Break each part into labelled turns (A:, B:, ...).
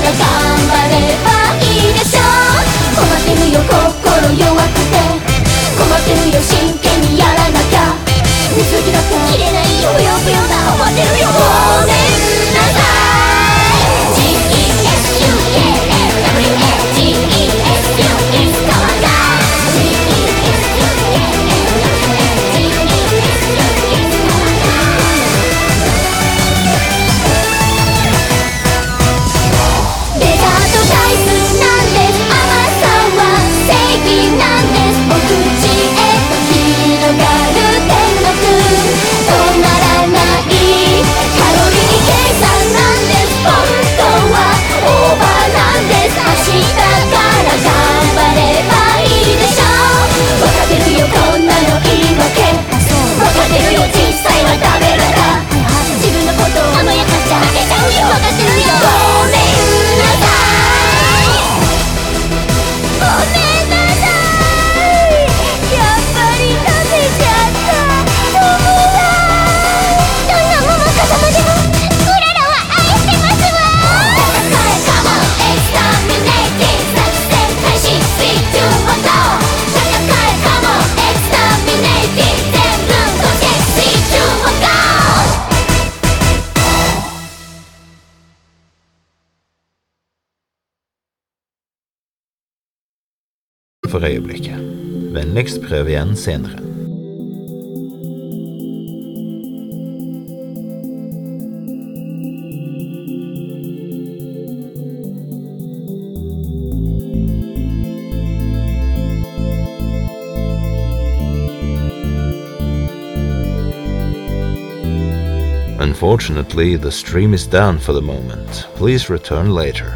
A: 頑張ればいいでしょう。困ってるよ心弱くて、困ってるよ真剣にやらなきゃ。水着だって着れないよ、ぷよぷよだ思ってるよ。ごめんなさい。
B: For øyeblikket. Vennligst prøv igjen senere. Unfortunately, the stream is down for the moment. Please return later.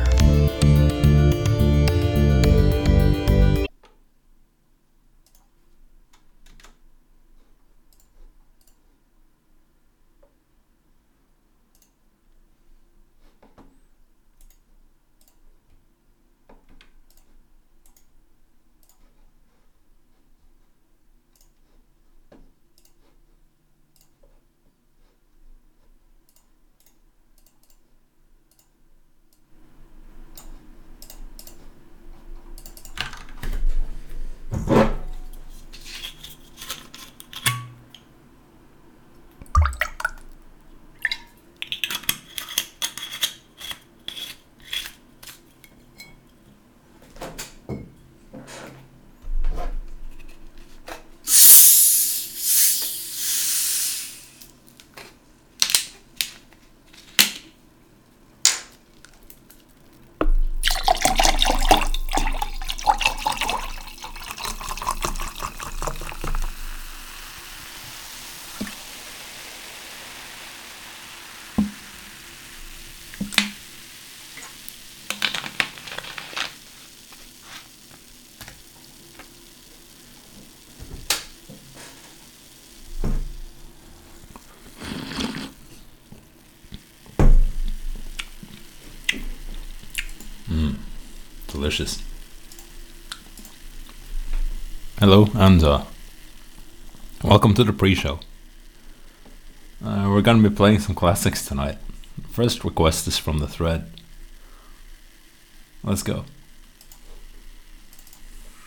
C: Delicious. Hello, and welcome to the pre-show. We're going to be playing some classics tonight. First request is from the thread. Let's go.